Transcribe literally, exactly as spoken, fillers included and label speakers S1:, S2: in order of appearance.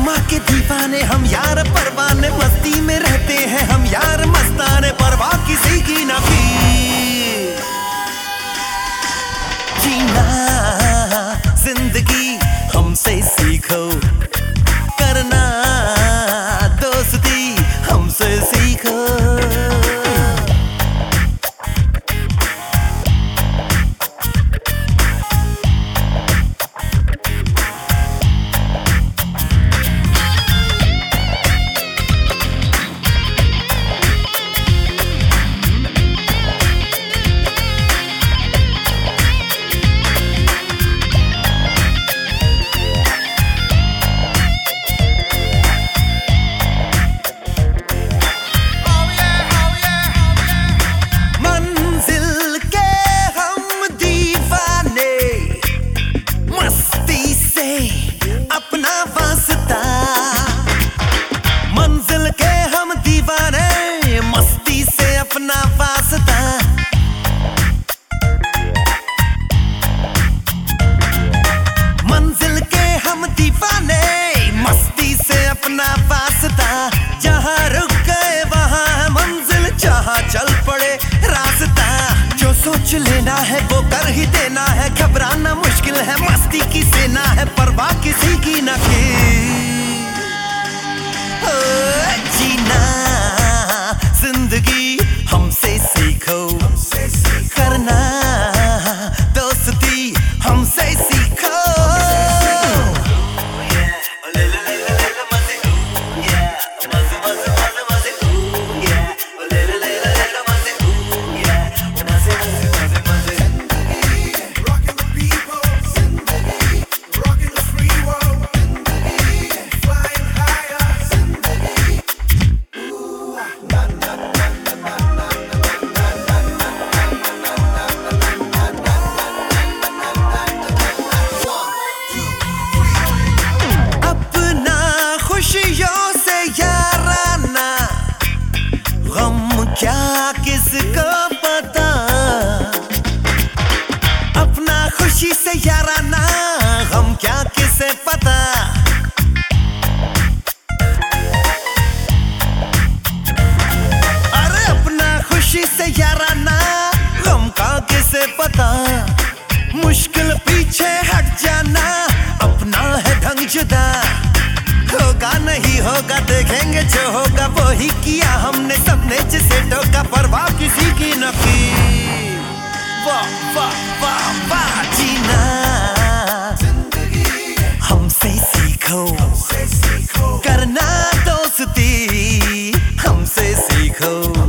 S1: जुम्मा के दीवाने हम यार परवाने, मस्ती में रहते हैं हम यार मस्ताने, परवाह किसी की ना की। जीना जिंदगी हमसे सीखो, करना दोस्ती हमसे सीखो। अपना वास्ता मंजिल के हम दीवाने, मस्ती से अपना वास्ता। मंजिल के हम दीवाने, मस्ती से अपना वास्ता। जहाँ रुक गए वहाँ है मंजिल, जहाँ चल पड़े रास्ता। जो सोच लेना है वो कर ही देना है, घबराना मुश्किल है मस्ती की सेना है, परवाह किसी की न की। जीना जिंदगी हमसे सीखो, करना दोस्ती हमसे सीखो। खुशियों से याराना, गम क्या किसको पता। अपना खुशी से याराना, गम क्या किसे पता। अरे अपना खुशी से याराना, गम का किसे पता। मुश्किल पीछे हट जाना, अपना है ढंग जुदा। होगा नहीं होगा देखेंगे जो होगा, वो ही किया हमने सबने जिसे टोका, परवाह किसी की न की। वाह वाह वाह वाह। जीना हमसे सीखो, करना दोस्ती हमसे सीखो।